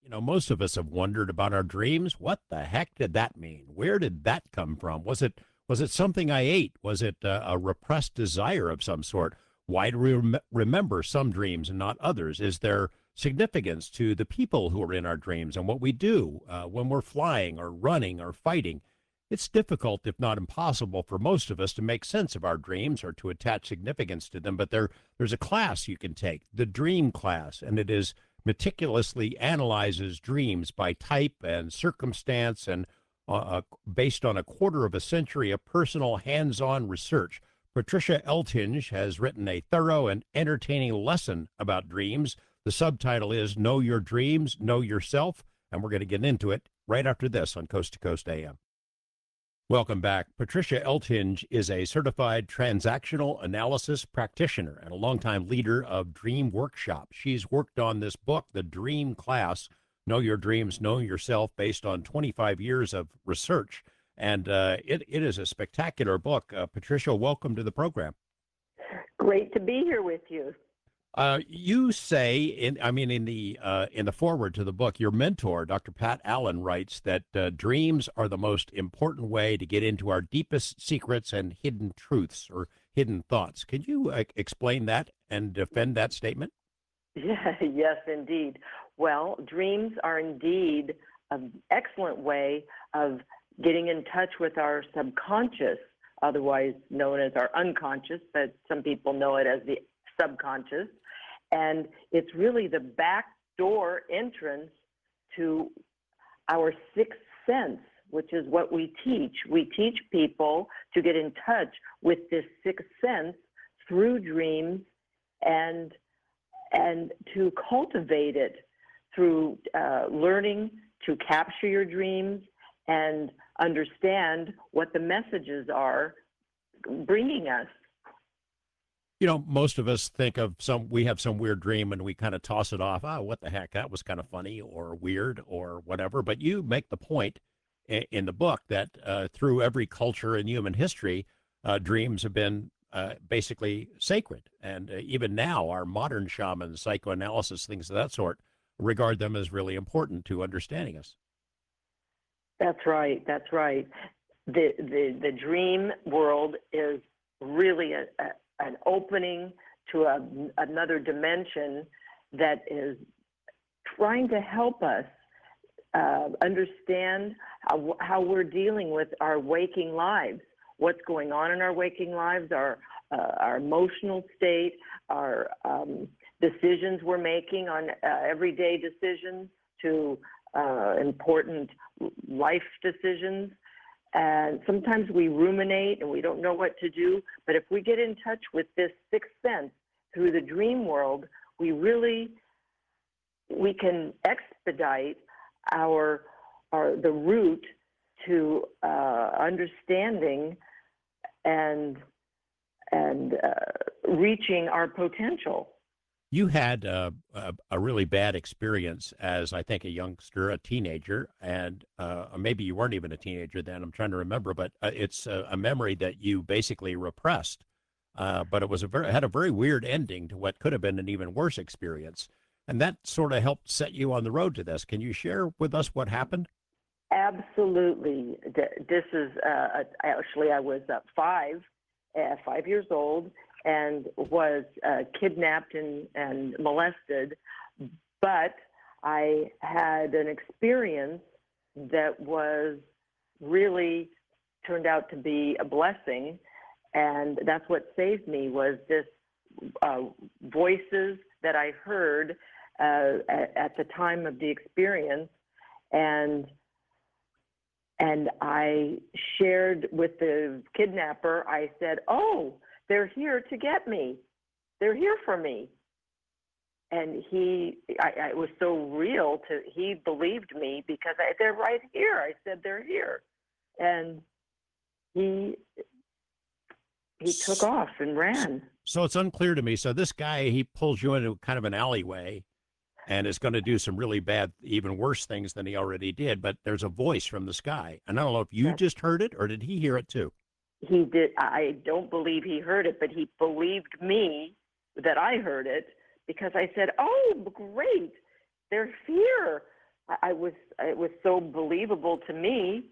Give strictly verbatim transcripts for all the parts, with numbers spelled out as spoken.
You know, most of us have wondered about our dreams. What the heck did that mean? Where did that come from? Was it was it something I ate? Was it uh, a repressed desire of some sort? Why do we rem- remember some dreams and not others? Is there significance to the people who are in our dreams and what we do uh, when we're flying or running or fighting? It's difficult, if not impossible, for most of us to make sense of our dreams or to attach significance to them. But there, there's a class you can take, the Dream Class, and it is meticulously analyzes dreams by type and circumstance and uh, uh, based on a quarter of a century of personal hands-on research. Patricia Eltinge has written a thorough and entertaining lesson about dreams. The subtitle is Know Your Dreams, Know Yourself, and we're going to get into it right after this on Coast to Coast A M. Welcome back. Patricia Eltinge is a certified transactional analysis practitioner and a longtime leader of Dream Workshop. She's worked on this book, The Dream Class, Know Your Dreams, Know Yourself, based on twenty-five years of research. And uh, it, it is a spectacular book. Uh, Patricia, welcome to the program. Great to be here with you. Uh, you say, in I mean, in the uh, in the foreword to the book, your mentor, Doctor Pat Allen, writes that uh, dreams are the most important way to get into our deepest secrets and hidden truths or hidden thoughts. Could you uh, explain that and defend that statement? Yeah, yes, indeed. Well, dreams are indeed an excellent way of getting in touch with our subconscious, otherwise known as our unconscious, but some people know it as the subconscious. And it's really the back door entrance to our sixth sense, which is what we teach. We teach people to get in touch with this sixth sense through dreams and and to cultivate it through uh, learning to capture your dreams and understand what the messages are bringing us. You know, most of us think of some, we have some weird dream and we kind of toss it off. Oh, what the heck? That was kind of funny or weird or whatever. But you make the point in, in the book that uh, through every culture in human history, uh, dreams have been uh, basically sacred. And uh, even now, our modern shamans, psychoanalysis, things of that sort, regard them as really important to understanding us. That's right. That's right. The, the, the dream world is really a, a an opening to a, another dimension that is trying to help us uh, understand how, how we're dealing with our waking lives, what's going on in our waking lives, our, uh, our emotional state, our um, decisions we're making on uh, everyday decisions to uh, important life decisions. And sometimes we ruminate and we don't know what to do. But if we get in touch with this sixth sense through the dream world, we really, we can expedite our, our the route to uh, understanding and, and uh, reaching our potential. You had uh, a, a really bad experience as, I think, a youngster, a teenager, and uh, or maybe you weren't even a teenager then. I'm trying to remember, but uh, it's a, a memory that you basically repressed. Uh, but it was a very had a very weird ending to what could have been an even worse experience, and that sort of helped set you on the road to this. Can you share with us what happened? Absolutely. This is uh, actually I was uh, five, uh, five years old. And was uh, kidnapped and, and molested, but I had an experience that was really turned out to be a blessing, and that's what saved me was this uh, voices that I heard uh, at, at the time of the experience, and and I shared with the kidnapper. I said, "Oh, they're here to get me. They're here for me." And he, I, I, it was so real to, he believed me because I, they're right here. I said, they're here. And he, he took off and ran. So it's unclear to me. So this guy, he pulls you into kind of an alleyway and is going to do some really bad, even worse things than he already did. But there's a voice from the sky. And I don't know if you That's, just heard it or did he hear it too? He did. I don't believe he heard it, but he believed me that I heard it because I said, "Oh, great, they're here. I, I was, it was so believable to me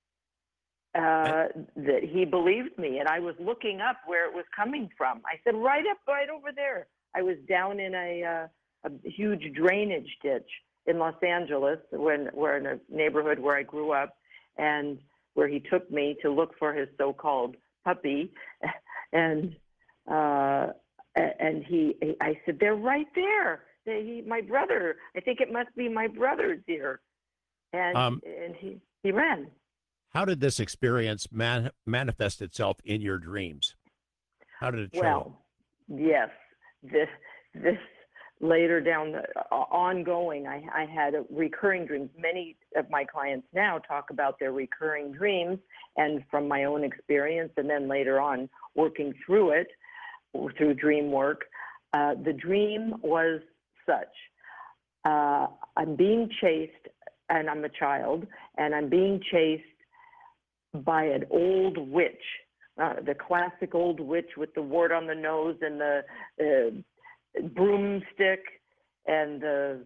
uh, that he believed me. And I was looking up where it was coming from. I said, right up, right over there. I was down in a, uh, a huge drainage ditch in Los Angeles, when we're in a neighborhood where I grew up, and where he took me to look for his so-called puppy. And uh, and he, I said, they're right there. They, he, my brother. I think it must be my brother's here. And Um, and he he ran. how did this experience man, manifest itself in your dreams? How did it show up? Well, yes, this this later down the uh, ongoing, I, I had a recurring dreams. Many of my clients now talk about their recurring dreams, and from my own experience, and then later on working through it through dream work, uh, the dream was such: uh, I'm being chased, and I'm a child, and I'm being chased by an old witch. Uh, the classic old witch with the wart on the nose and the uh, broomstick and the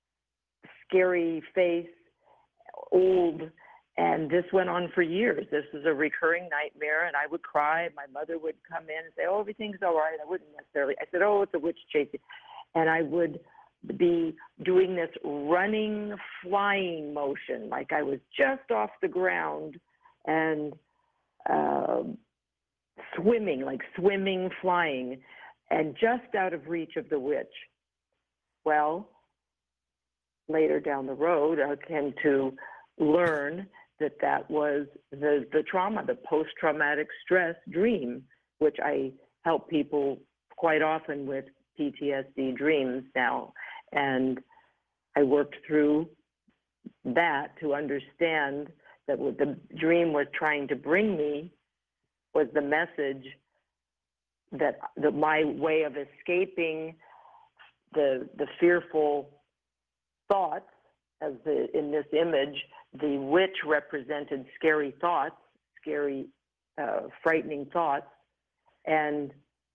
scary face, old. And this went on for years. This was a recurring nightmare, and I would cry. My mother would come in and say, oh, everything's all right. I wouldn't necessarily. I said, oh, it's a witch chasing. And I would be doing this running, flying motion, like I was just off the ground, and uh, swimming, like swimming, flying, and just out of reach of the witch. Well, later down the road, I came to learn that that was the, the trauma, the post-traumatic stress dream, which I help people quite often with P T S D dreams now. And I worked through that to understand that what the dream was trying to bring me was the message that the, my way of escaping the the fearful thoughts, as the in this image, the witch represented scary thoughts, scary, uh, frightening thoughts, and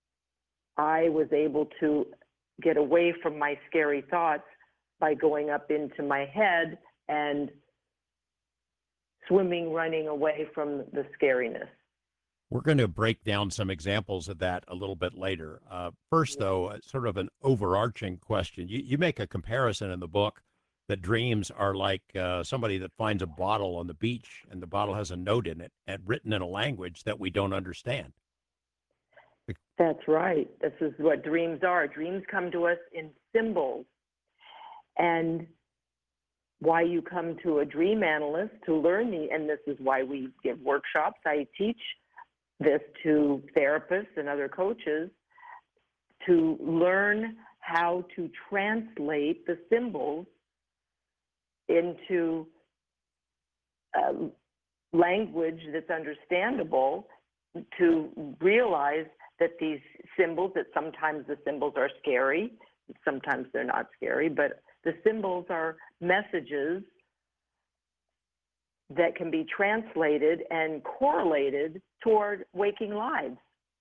I was able to get away from my scary thoughts by going up into my head and swimming, running away from the scariness. We're going to break down some examples of that a little bit later. Uh, first, though, uh, sort of an overarching question. You, you make a comparison in the book that dreams are like uh, somebody that finds a bottle on the beach, and the bottle has a note in it and written in a language that we don't understand. That's right. This is what dreams are. Dreams come to us in symbols. And why you come to a dream analyst to learn the, and this is why we give workshops. I teach this to therapists and other coaches to learn how to translate the symbols into uh, language that's understandable, to realize that these symbols, that sometimes the symbols are scary, sometimes they're not scary, but the symbols are messages that can be translated and correlated toward waking lives.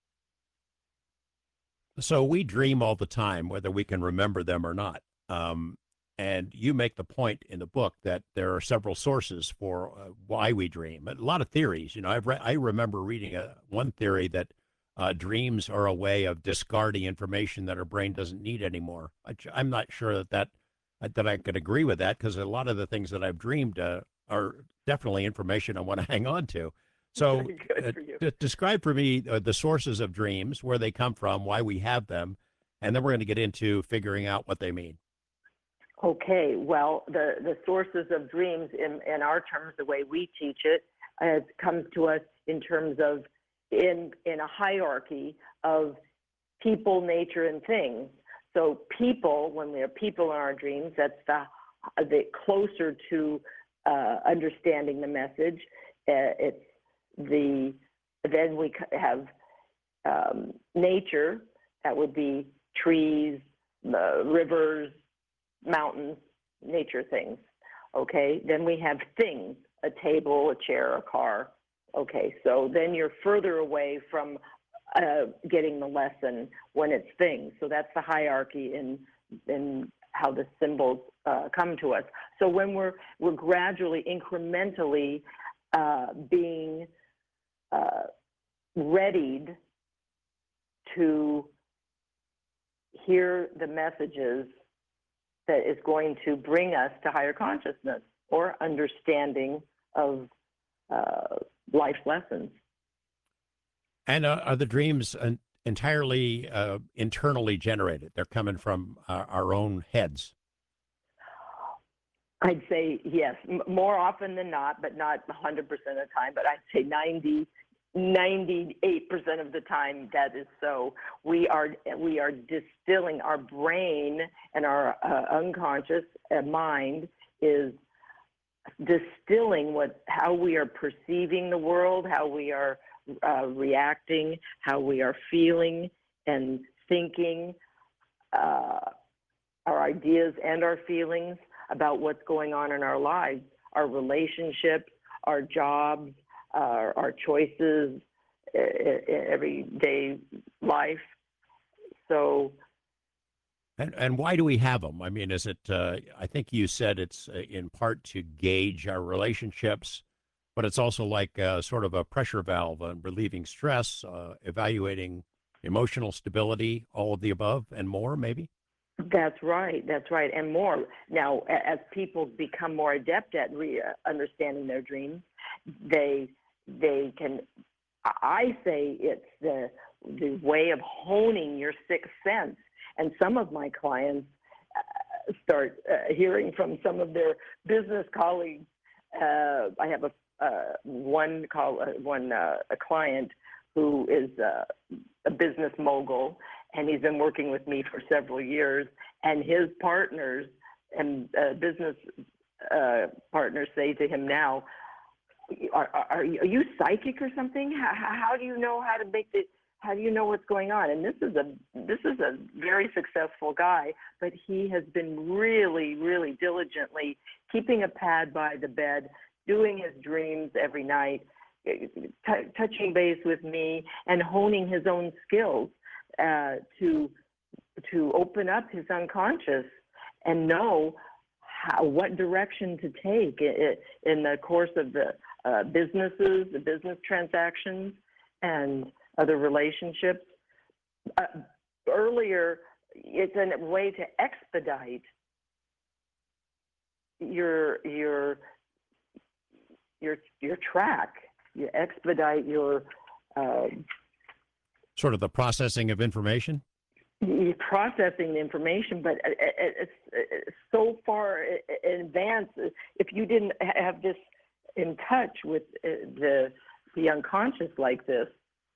So we dream all the time, whether we can remember them or not. Um, and you make the point in the book that there are several sources for uh, why we dream. A lot of theories. You know, I've re- I remember reading a, one theory that uh, dreams are a way of discarding information that our brain doesn't need anymore. I, I'm not sure that that that I could agree with that, because a lot of the things that I've dreamed uh, are definitely information I want to hang on to. So uh, d- describe for me uh, the sources of dreams, where they come from, why we have them, and then we're going to get into figuring out what they mean. Okay, well, the, the sources of dreams in, in our terms, the way we teach it, uh, it comes to us in terms of in, in a hierarchy of people, nature, and things. So people, when we have people in our dreams, that's the, the closer to uh, understanding the message. Uh, it's the, then we have um, nature, that would be trees, uh, rivers, mountains, nature things. Okay, then we have things, a table, a chair, a car. Okay, so then you're further away from uh, getting the lesson when it's things. So that's the hierarchy in in how the symbols uh, come to us. So when we're we're gradually, incrementally uh, being uh, readied to hear the messages that is going to bring us to higher consciousness or understanding of uh, life's lessons. And uh, are the dreams en- entirely uh, internally generated? They're coming from uh, our own heads. I'd say yes, M- more often than not, but not one hundred percent of the time, but I'd say ninety, ninety-eight percent of the time that is so. We are, we are distilling, our brain and our uh, unconscious uh, mind is distilling what, how we are perceiving the world, how we are uh, reacting, how we are feeling and thinking, uh, our ideas and our feelings about what's going on in our lives, our relationships, our jobs, our, our choices, everyday life. So, And and why do we have them? I mean, is it? Uh, I think you said it's uh, in part to gauge our relationships, but it's also like uh, sort of a pressure valve on relieving stress, uh, evaluating emotional stability, all of the above and more, maybe. that's right. That's right, and more. Now, a- as people become more adept at re- uh, understanding their dreams, they they can. I say it's the the way of honing your sixth sense. And some of my clients uh, start uh, hearing from some of their business colleagues. Uh, I have a uh, one call uh, one uh, a client who is uh, a business mogul, and he's been working with me for several years. And his partners and uh, business uh, partners say to him now, "Are, are, you, are you psychic or something? How, how do you know how to make the how do you know what's going on?" And this is a this is a very successful guy, but he has been really, really diligently keeping a pad by the bed, doing his dreams every night, t- touching base with me, and honing his own skills uh, to to open up his unconscious and know how, what direction to take in the course of the uh, businesses, the business transactions, and other relationships. Uh, earlier, it's a way to expedite your your your your track. You expedite your uh, Sort of the processing of information. you're processing the information, but it's, it's so far in advance. If you didn't have this in touch with the the unconscious like this,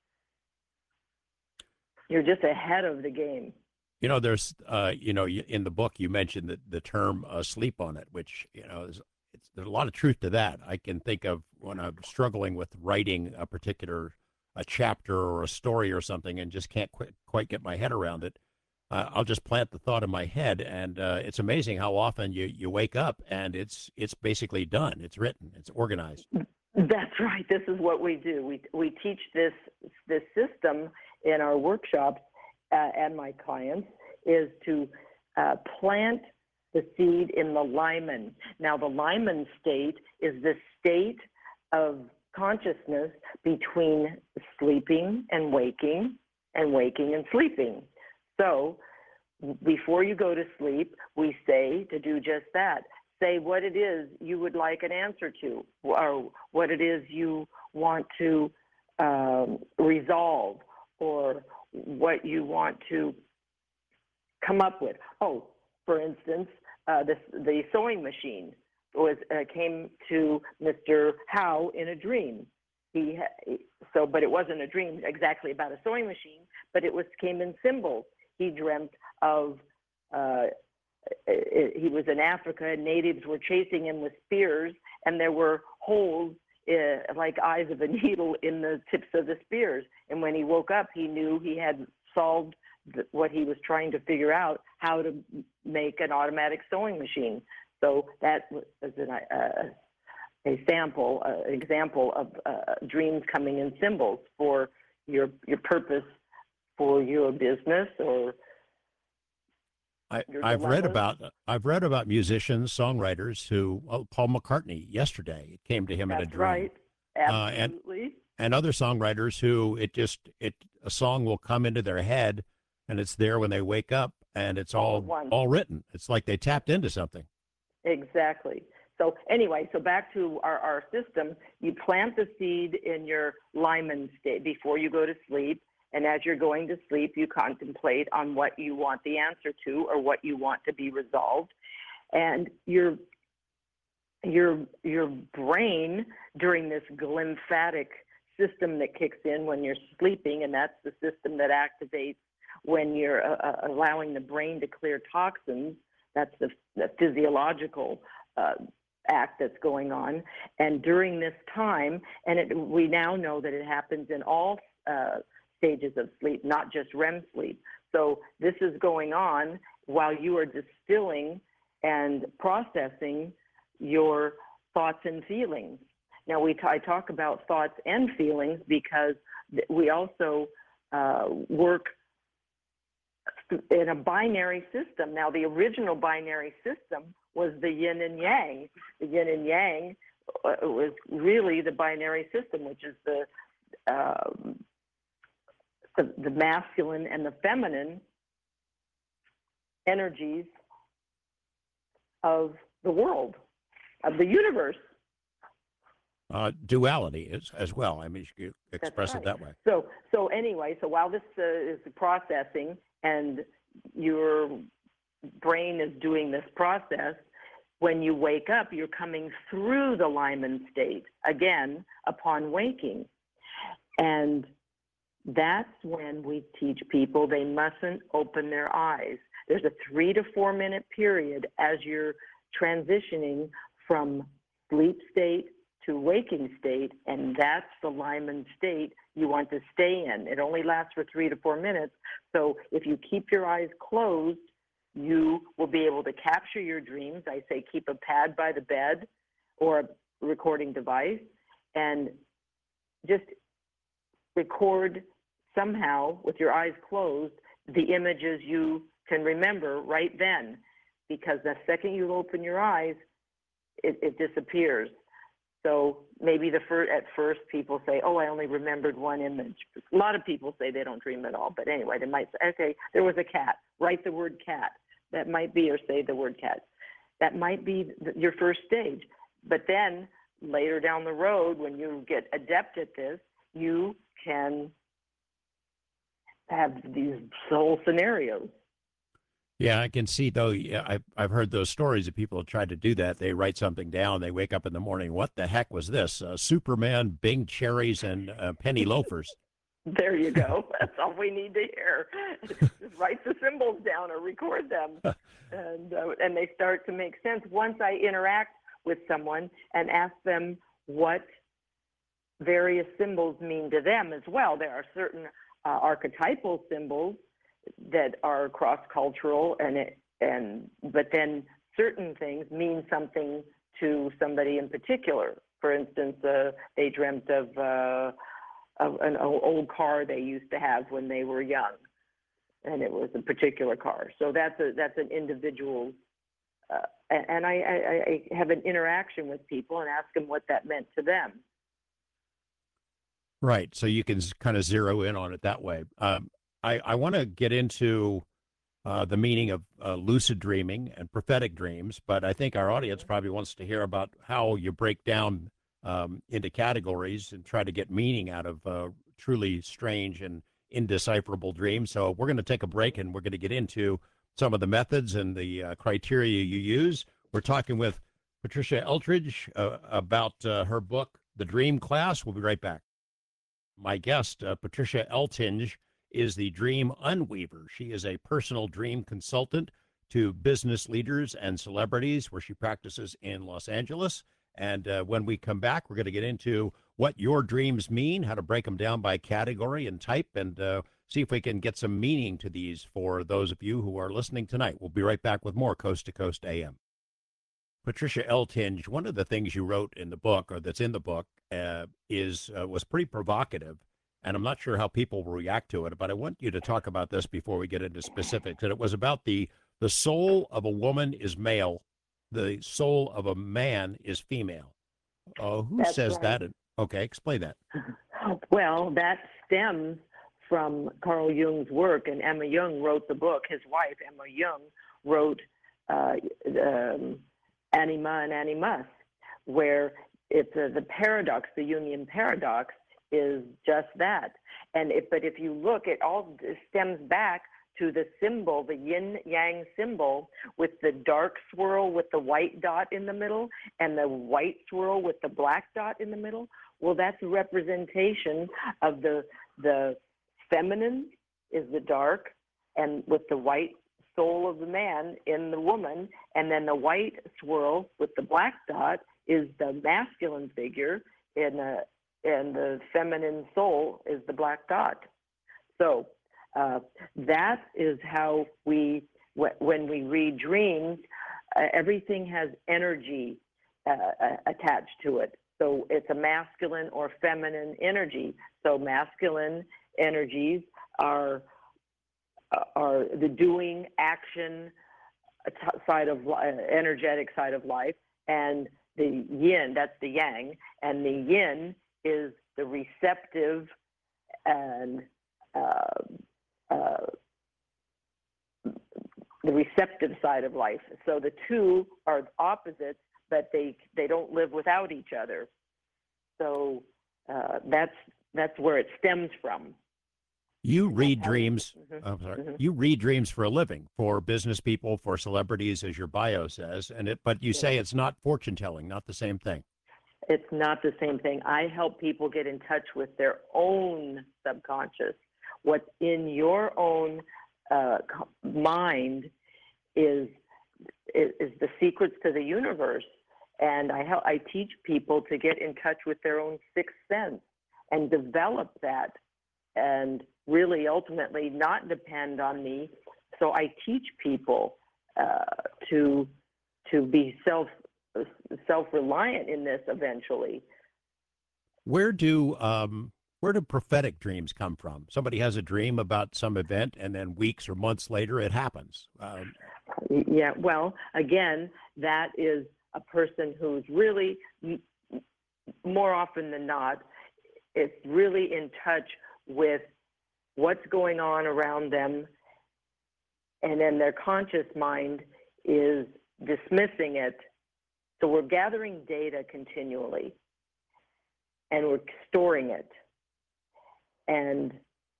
you're just ahead of the game. You know, there's, uh, you know, in the book you mentioned the, the term uh, sleep on it, which, you know, is, it's, there's a lot of truth to that. I can think of when I'm struggling with writing a particular a chapter or a story or something and just can't quite, quite get my head around it. Uh, I'll just plant the thought in my head, and uh, it's amazing how often you, you wake up and it's it's basically done. It's written. It's organized. That's right. This is what we do. We we teach this this system in our workshops uh, and my clients is to uh, plant the seed in the Lyman. Now, the Lyman state is the state of consciousness between sleeping and waking, and waking and sleeping. So, before you go to sleep, we say to do just that. Say what it is you would like an answer to, or what it is you want to um, resolve, or what you want to come up with. Oh, for instance, uh, this, the sewing machine was uh, came to Mister Howe in a dream. He ha- so, but it wasn't a dream exactly about a sewing machine, but it was came in symbols. He dreamt of. Uh, he was in Africa, and natives were chasing him with spears, and there were holes uh, like eyes of a needle in the tips of the spears. And when he woke up, he knew he had solved the, what he was trying to figure out, how to make an automatic sewing machine. So that was an, uh, a sample, uh, example of uh, dreams coming in symbols for your your purpose for your business or I, your I've read dilemmas. about I've read about musicians, songwriters who oh, Paul McCartney yesterday it came to him in a That's dream, right. uh, and Absolutely. and other songwriters who it just it a song will come into their head and it's there when they wake up and it's All at all once. all written. It's like they tapped into something. Exactly. So anyway, so back to our, our system, you plant the seed in your Lyman state before you go to sleep. And as you're going to sleep, you contemplate on what you want the answer to or what you want to be resolved. And your your your brain during this glymphatic system that kicks in when you're sleeping, and that's the system that activates when you're uh, allowing the brain to clear toxins. That's the, the physiological uh, act that's going on. And during this time, and it, we now know that it happens in all uh, stages of sleep, not just R E M sleep. So this is going on while you are distilling and processing your thoughts and feelings. Now, we t- I talk about thoughts and feelings because th- we also uh, work in a binary system. Now, the original binary system was the yin and yang. The yin and yang uh, was really the binary system, which is the, uh, the the masculine and the feminine energies of the world, of the universe. Uh, duality is as well. I mean, you could That's express right. it that way. So, so anyway, so while this uh, is processing and your brain is doing this process, when you wake up, you're coming through the Lyman state again upon waking. And that's when we teach people they mustn't open their eyes. There's a three to four minute period as you're transitioning from sleep state to waking state, and that's the Lyman state you want to stay in. It only lasts for three to four minutes. So if you keep your eyes closed, you will be able to capture your dreams. I say keep a pad by the bed or a recording device and just record somehow with your eyes closed the images you can remember right then, because the second you open your eyes, it, it disappears. So maybe the fir- at first people say, oh, I only remembered one image. A lot of people say they don't dream at all. But anyway, they might say, okay, there was a cat. Write the word cat. That might be, or say the word cat. That might be th- your first stage. But then later down the road, when you get adept at this, you can have these whole scenarios. Yeah, I can see though. Yeah, I've I've heard those stories of people who tried to do that. They write something down. They wake up in the morning. What the heck was this? Uh, Superman, Bing cherries, and uh, penny loafers. There you go. That's all we need to hear. Just write the symbols down or record them, and uh, and they start to make sense once I interact with someone and ask them what various symbols mean to them as well. There are certain uh, archetypal symbols that are cross-cultural, and it, and but then certain things mean something to somebody in particular. For instance, uh, they dreamt of, uh, of an old car they used to have when they were young, and it was a particular car. So that's a that's an individual. Uh, and I, I, I have an interaction with people and ask them what that meant to them. Right. So you can kind of zero in on it that way. Um, I, I want to get into uh, the meaning of uh, lucid dreaming and prophetic dreams, but I think our audience probably wants to hear about how you break down um, into categories and try to get meaning out of uh, truly strange and indecipherable dreams. So we're going to take a break and we're going to get into some of the methods and the uh, criteria you use. We're talking with Patricia Eltridge uh, about uh, her book, The Dream Class. We'll be right back. My guest, uh, Patricia Eltinge, is the Dream Unweaver. She is a personal dream consultant to business leaders and celebrities where she practices in Los Angeles. And uh, when we come back, we're going to get into what your dreams mean, how to break them down by category and type, and uh, see if we can get some meaning to these for those of you who are listening tonight. We'll be right back with more Coast to Coast A M. Patricia Eltinge, one of the things you wrote in the book, or that's in the book, uh, is uh, was pretty provocative, and I'm not sure how people will react to it. But I want you to talk about this before we get into specifics. And it was about the The soul of a woman is male. The soul of a man is female. Uh, who That's says right. that? Okay, explain that. Well, that stems from Carl Jung's work, and Emma Jung wrote the book. His wife, Emma Jung, wrote uh, um, Anima and Animus, where it's uh, the paradox, the Jungian paradox, is just that. And if, but if you look, it all stems back to the symbol, the yin yang symbol, with the dark swirl with the white dot in the middle and the white swirl with the black dot in the middle. Well, that's a representation of the the feminine is the dark, and with the white soul of the man in the woman, and then the white swirl with the black dot is the masculine figure, and the and the feminine soul is the black dot. So uh, that is how we, when we read dreams, uh, everything has energy uh, attached to it. So it's a masculine or feminine energy. So masculine energies are are the doing, action side of uh, energetic side of life, and the yin, that's the yang, and the yin is the receptive and uh, uh, the receptive side of life. So the two are opposites, but they they don't live without each other. So uh, that's that's where it stems from. You read dreams. Mm-hmm. I'm sorry. Mm-hmm. You read dreams for a living, for business people, for celebrities, as your bio says, and it. But you say it's not fortune telling, not the same thing. It's not the same thing. I help people get in touch with their own subconscious. What's in your own uh, mind is, is is the secrets to the universe. And I help, I teach people to get in touch with their own sixth sense and develop that, and really ultimately not depend on me. So I teach people uh, to to be self self-reliant in this eventually. Where do um where do prophetic dreams come from? Somebody has a dream about some event, and then weeks or months later, it happens. Um, Yeah, well, again, that is a person who's really, more often than not, it's really in touch with what's going on around them, and then their conscious mind is dismissing it. So we're gathering data continually, and we're storing it. And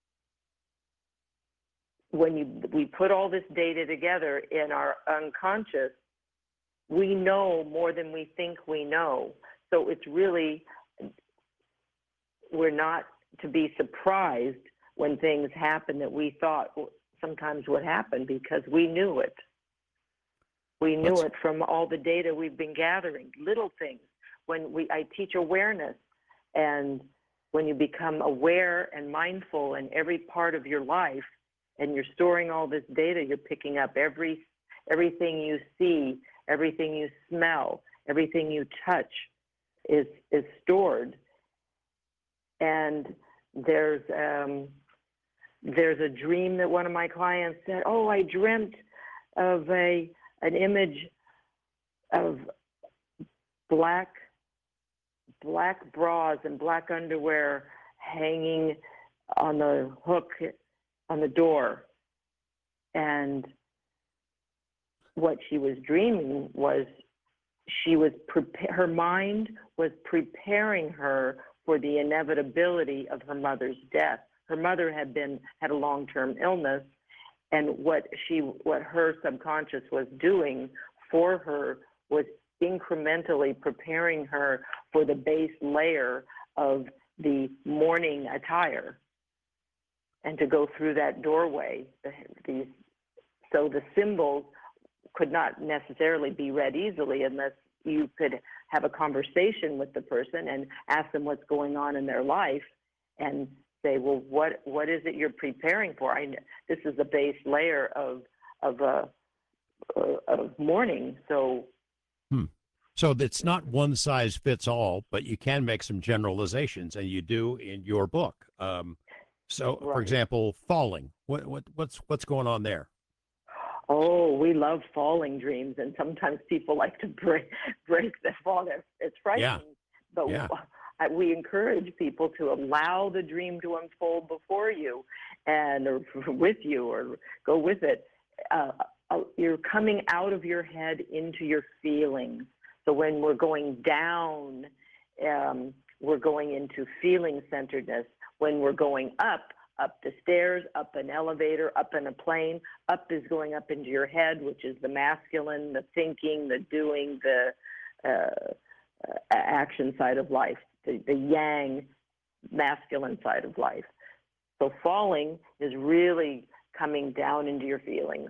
when you, we put all this data together in our unconscious, we know more than we think we know. So it's really, we're not to be surprised when things happen that we thought sometimes would happen, because we knew it. We knew Let's- it from all the data we've been gathering, little things. When we, I teach awareness, and when you become aware and mindful in every part of your life, and you're storing all this data, you're picking up every, everything you see, everything you smell, everything you touch is, is stored. And there's, um, there's a dream that one of my clients said, oh, I dreamt of a, an image of black, black bras and black underwear hanging on the hook on the door. And what she was dreaming was she was prepa- her mind was preparing her for the inevitability of her mother's death. Her mother had been had a long-term illness, and what she what her subconscious was doing for her was incrementally preparing her for the base layer of the mourning attire, and to go through that doorway. These so the symbols could not necessarily be read easily unless you could have a conversation with the person and ask them what's going on in their life, and say, well, what what is it you're preparing for? I this is the base layer of of uh, uh, of mourning. So, hmm. So it's not one size fits all, but you can make some generalizations, and you do in your book. Um, so, right. for example, falling. What what what's what's going on there? Oh, we love falling dreams, and sometimes people like to break break the fall. It's, it's Yeah, frightening, but yeah. I- we encourage people to allow the dream to unfold before you, and or with you, or go with it. Uh, uh, you're coming out of your head into your feelings. So when we're going down, um, we're going into feeling centeredness. When we're going up, up the stairs, up an elevator, up in a plane. Up is going up into your head, which is the masculine, the thinking, the doing, the uh, uh, action side of life, the, the yang, masculine side of life. So falling is really coming down into your feelings.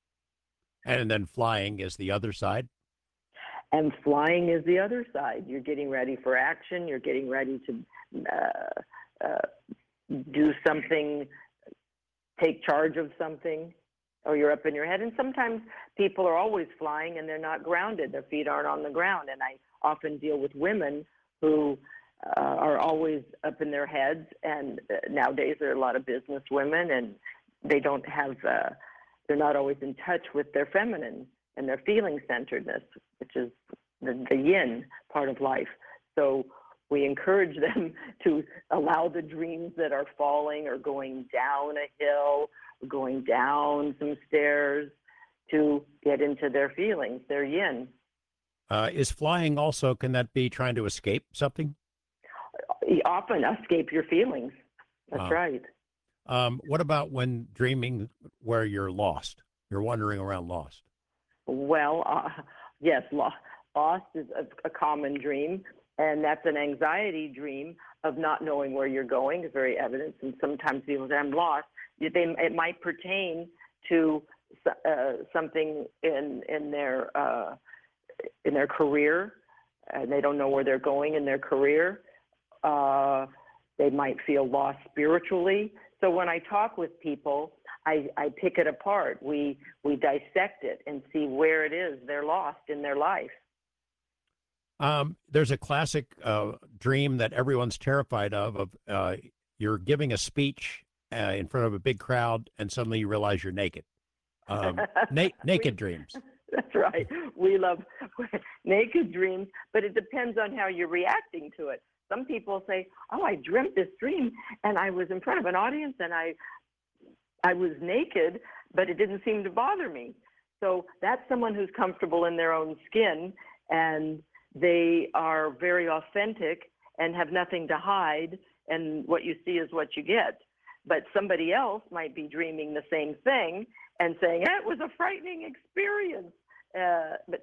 And then flying is the other side. And flying is the other side. You're getting ready for action. You're getting ready to uh, uh, do something, take charge of something, or you're up in your head. And sometimes people are always flying and they're not grounded. Their feet aren't on the ground. And I often deal with women who uh, are always up in their heads. And uh, nowadays there are a lot of business women, and they don't have, uh, they're not always in touch with their feminine and their feeling centeredness, which is the, the yin part of life. So we encourage them to allow the dreams that are falling or going down a hill, or going down some stairs, to get into their feelings, their yin. Uh, is flying also, can that be trying to escape something? You often escape your feelings. That's Uh, right. um, what about when dreaming where you're lost? You're wandering around lost. Well, uh, yes, lo- lost is a, a common dream, and that's an anxiety dream of not knowing where you're going. Is very evident, and sometimes people say, "I'm lost." They, it might pertain to uh, something in in their uh, in their career, and they don't know where they're going in their career. Uh, they might feel lost spiritually. So when I talk with people, I, I pick it apart. We we dissect it and see where it is they're lost in their life. Um, there's a classic uh, dream that everyone's terrified of. Of uh, you're giving a speech uh, in front of a big crowd, and suddenly you realize you're naked. Um, na- naked we, dreams. that's right. We love naked dreams, but it depends on how you're reacting to it. Some people say, "Oh, I dreamt this dream, and I was in front of an audience, and I I was naked, but it didn't seem to bother me." So that's someone who's comfortable in their own skin, and they are very authentic and have nothing to hide, and what you see is what you get. But somebody else might be dreaming the same thing and saying, "It was a frightening experience." Uh, but,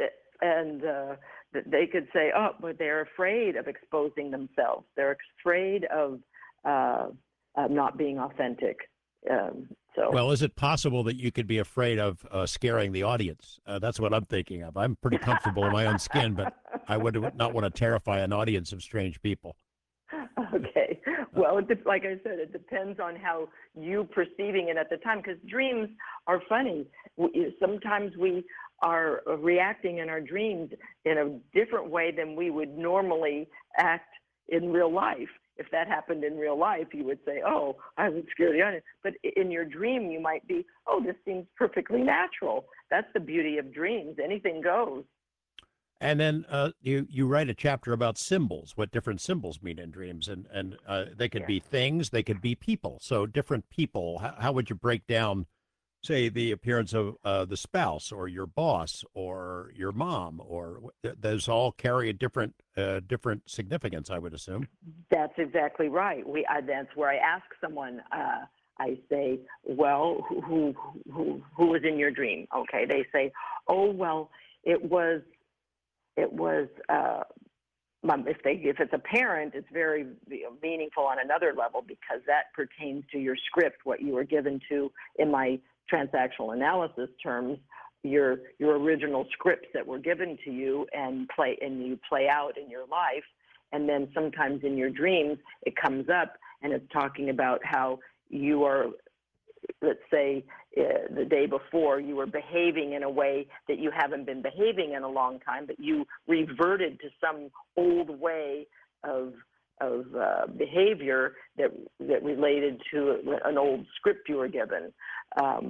and uh, they could say, "Oh, but they're afraid of exposing themselves. They're afraid of uh, uh, not being authentic." Um, so, Well, is it possible that you could be afraid of uh, scaring the audience? Uh, that's what I'm thinking of. I'm pretty comfortable in my own skin, but I would not want to terrify an audience of strange people. Okay. Well, it, de- like I said, it depends on how you perceiving it at the time, because dreams are funny. We, sometimes we are reacting in our dreams in a different way than we would normally act in real life. If that happened in real life, you would say, "Oh, I would scare the audience." But in your dream, you might be, "Oh, this seems perfectly natural." That's the beauty of dreams. Anything goes. And then uh, you you write a chapter about symbols, what different symbols mean in dreams, and and uh, they could Yeah. be things, they could be people. So different people. How, how would you break down, say, the appearance of uh, the spouse, or your boss, or your mom, or th- those all carry a different uh, different significance, I would assume. That's exactly right. We uh, that's where I ask someone. Uh, I say, "Well, who, who who who was in your dream?" Okay, they say, "Oh, well, it was it was." Uh, mom." If they if it's a parent, it's very meaningful on another level, because that pertains to your script, what you were given to in my transactional analysis terms. Your your original scripts that were given to you and play and you play out in your life. And then sometimes in your dreams, it comes up and it's talking about how you are, let's say, uh, the day before, you were behaving in a way that you haven't been behaving in a long time, but you reverted to some old way of of uh, behavior that that related to an old script you were given. Um,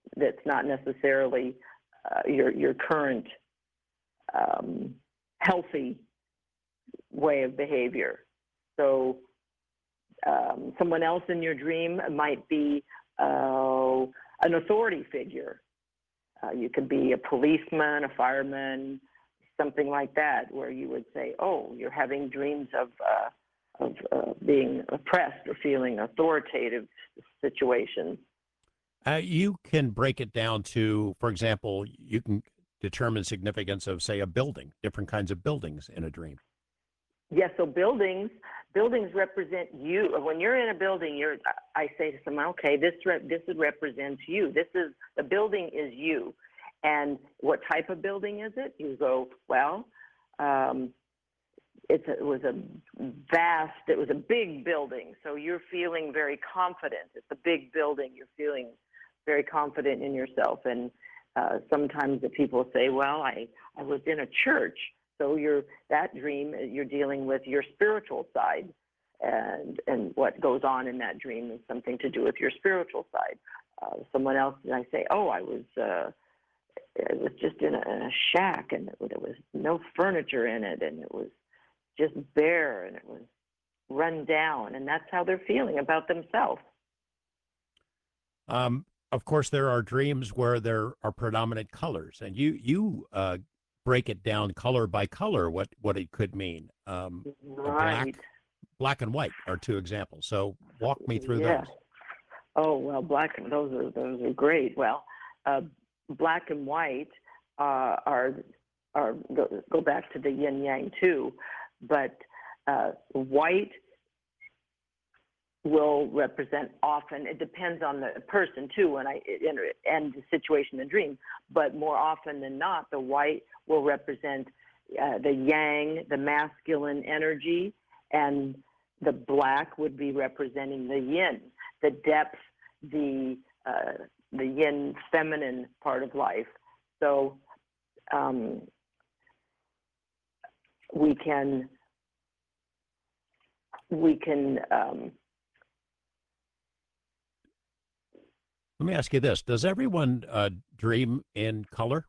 that's not necessarily uh, your your current um, healthy way of behavior. So um, someone else in your dream might be uh, an authority figure. Uh, you could be a policeman, a fireman, something like that, where you would say, oh, you're having dreams of, uh, of uh, being oppressed or feeling authoritative situations. Uh, you can break it down to, for example, you can determine significance of, say, a building, different kinds of buildings in a dream. Yes, so buildings, buildings represent you. When you're in a building, you're, I say to someone, okay, this, re- this represents you. This is, the building is you. And what type of building is it? You go, well, um, it's a, it was a vast, it was a big building. So you're feeling very confident. It's a big building. You're feeling very confident in yourself. And uh, sometimes the people say, well, I, I was in a church. So you're, that dream, you're dealing with your spiritual side. And, and what goes on in that dream is something to do with your spiritual side. Uh, someone else, and I say, oh, I was... Uh, it was just in a, in a shack, and it, there was no furniture in it, and it was just bare, and it was run down, and that's how they're feeling about themselves. Um, of course, there are dreams where there are predominant colors, and you you uh, break it down color by color what what it could mean. Um, a Right. black black and white are two examples. So walk me through Yeah. those. Oh well, black and those are those are great. Well, uh, black and white uh, are are go, go back to the yin yang too, but uh, white will represent often. It depends on the person too, and I and the situation in the dream. But more often than not, the white will represent uh, the yang, the masculine energy, and the black would be representing the yin, the depth, the uh, the yin feminine part of life. So um, we can we can um, Let me ask you this: does everyone uh, dream in color?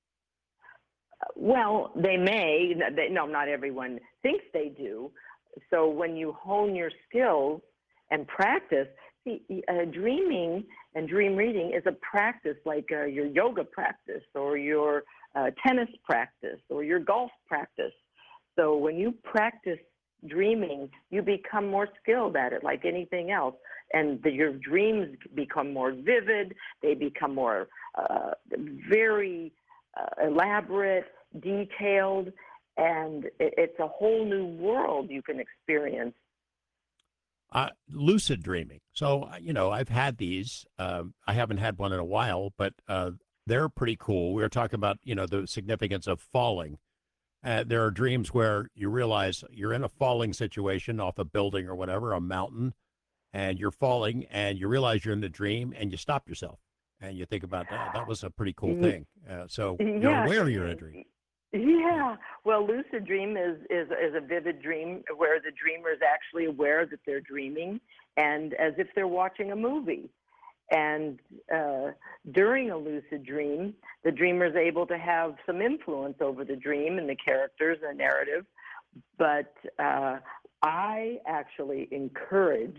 well, they may. They, no, not everyone thinks they do. So when you hone your skills and practice, see, uh, dreaming and dream reading is a practice like uh, your yoga practice or your uh, tennis practice or your golf practice. So when you practice dreaming, you become more skilled at it like anything else. And the, your dreams become more vivid. They become more uh, very uh, elaborate, detailed, and it, it's a whole new world you can experience. Uh, lucid dreaming. So, uh, you know, I've had these. Um, I haven't had one in a while, but uh, they're pretty cool. We were talking about, you know, the significance of falling. Uh, there are dreams where you realize you're in a falling situation off a building or whatever, a mountain, and you're falling and you realize you're in the dream and you stop yourself and you think about that. That was a pretty cool thing. Uh, so you're Yeah, aware you're in a dream. yeah. Well, lucid dream is, is is a vivid dream where the dreamer is actually aware that they're dreaming, and as if they're watching a movie. And uh, during a lucid dream, the dreamer is able to have some influence over the dream and the characters and the narrative. But uh, I actually encourage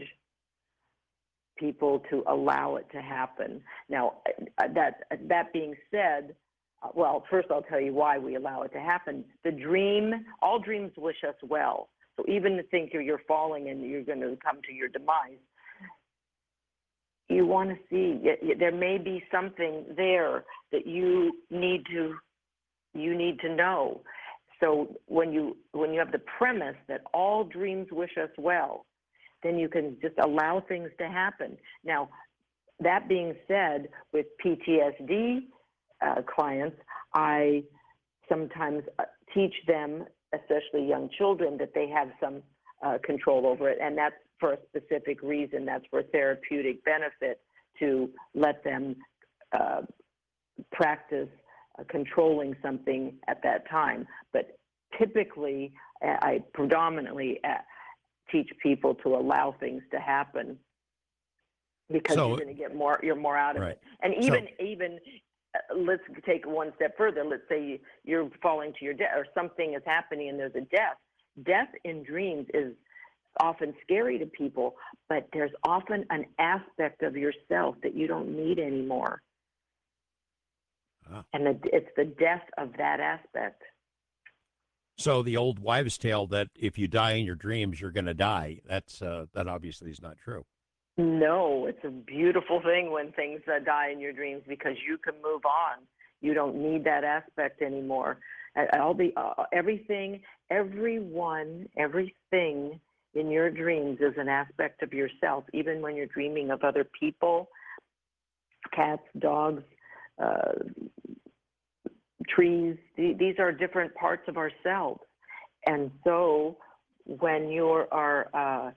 people to allow it to happen. Now, uh, that that being said, uh, well, first I'll tell you why we allow it to happen. The dream, all dreams wish us well. So even to think you're falling and you're going to come to your demise, you want to see, there may be something there that you need to, you need to know. So when you, when you have the premise that all dreams wish us well, then you can just allow things to happen. Now, that being said, with P T S D uh, clients, I sometimes uh, teach them, especially young children, that they have some uh, control over it, and that's for a specific reason. That's for therapeutic benefit, to let them uh, practice uh, controlling something at that time. But typically, I predominantly uh, teach people to allow things to happen. because you're So, going to get more, you're more out of right. it. And So, even, even, uh, let's take one step further. Let's say you're falling to your death or something is happening and there's a death. Death in dreams is often scary to people, but there's often an aspect of yourself that you don't need anymore. uh, And the, it's the death of that aspect. so the old wives' tale that if you die in your dreams, you're going to die. That's uh, that obviously is not true. No, it's a beautiful thing when things uh, die in your dreams because you can move on. You don't need that aspect anymore. Uh, All the uh, everything, everyone, everything in your dreams is an aspect of yourself. Even when you're dreaming of other people, cats, dogs, uh, trees. th- These are different parts of ourselves. And so when you are uh,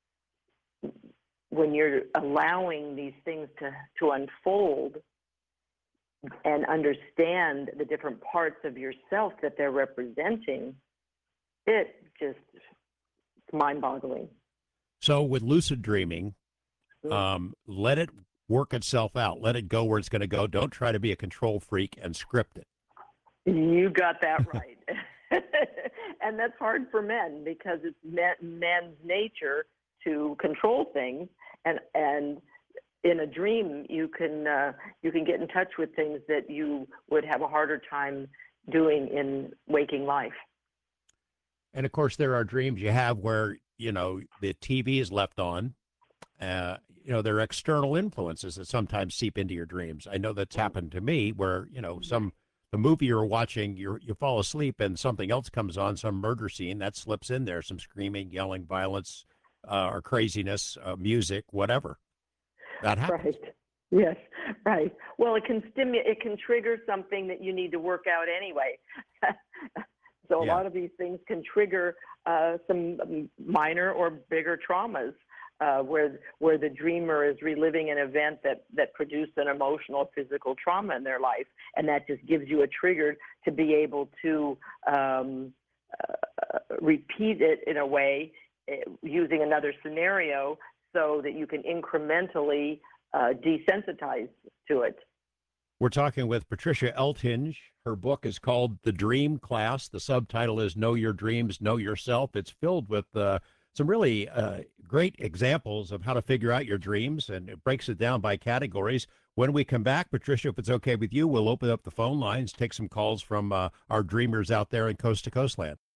when you're allowing these things to, to unfold and understand the different parts of yourself that they're representing, it just it's mind-boggling. So with lucid dreaming, um, let it work itself out. Let it go where it's going to go. Don't try to be a control freak and script it. You got that right. And that's hard for men because it's men, men's nature to control things, and and in a dream you can uh, you can get in touch with things that you would have a harder time doing in waking life. And of course, there are dreams you have where, you know, the T V is left on. Uh, you know, there are external influences that sometimes seep into your dreams. I know that's happened to me where, you know, some the movie you're watching, you you fall asleep and something else comes on, some murder scene that slips in there, some screaming, yelling, violence, uh, or craziness, uh, music, whatever. That happens. Right. Yes. Right. Well, it can stimulate. It can trigger something that you need to work out anyway. So a Yeah. lot of these things can trigger uh, some um, minor or bigger traumas, uh, where where the dreamer is reliving an event that that produced an emotional or physical trauma in their life, and that just gives you a trigger to be able to um, uh, repeat it in a way uh, using another scenario, so that you can incrementally uh, desensitize to it. We're talking with Patricia Eltinge. Her book is called The Dream Class. The subtitle is Know Your Dreams, Know Yourself. It's filled with uh, some really uh, great examples of how to figure out your dreams, and it breaks it down by categories. When we come back, Patricia, if it's okay with you, we'll open up the phone lines, take some calls from uh, our dreamers out there in coast to coast land.